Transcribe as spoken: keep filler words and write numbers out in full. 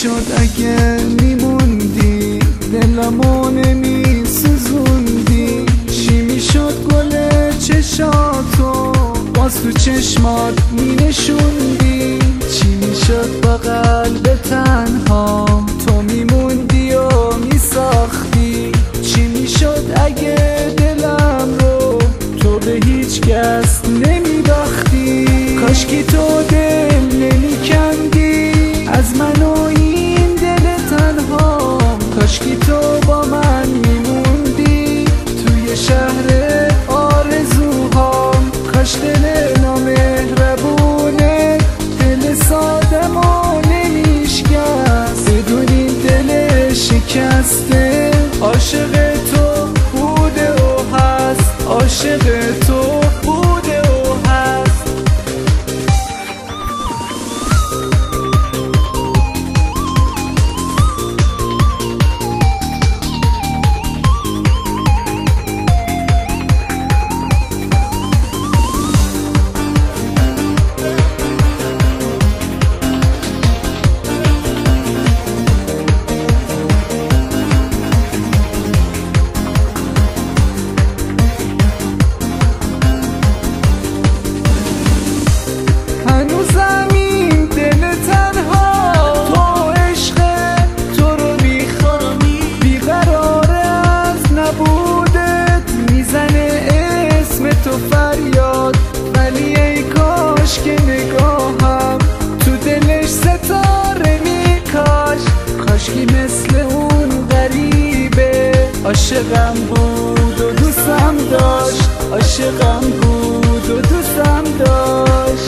میشد اگه میموندی، دلمو نمیسوزوندی؟ چی میشد گل چشاتو باز تو چشمات مینشوندی؟ چی میشد با قلب تنها تو میموندی و میساختی؟ چی میشد اگه دلم رو تو به هیچ کس نمیباختی؟ کاشکی تو دل نمیکندی از من و این دل تنها، کاشکی تو با من میموندی توی شهر آرزوهام. کاش دل نامهربونه دل سادم و نمیشکست، بدون این دل شکسته عاشق تو بوده و هست، عاشق تو بوده و هست. هنوزم این دل تنها تو عشق تو رو میخوام، بیقراره از نبودت میزنه اسم تو فریاد. ولی ای کاش که نگاهم تو دلش ستاره میکاش، کاش که مثل اون غریبه عاشقم بود و دوستم داشت، عاشقم بود و دوستم داشت.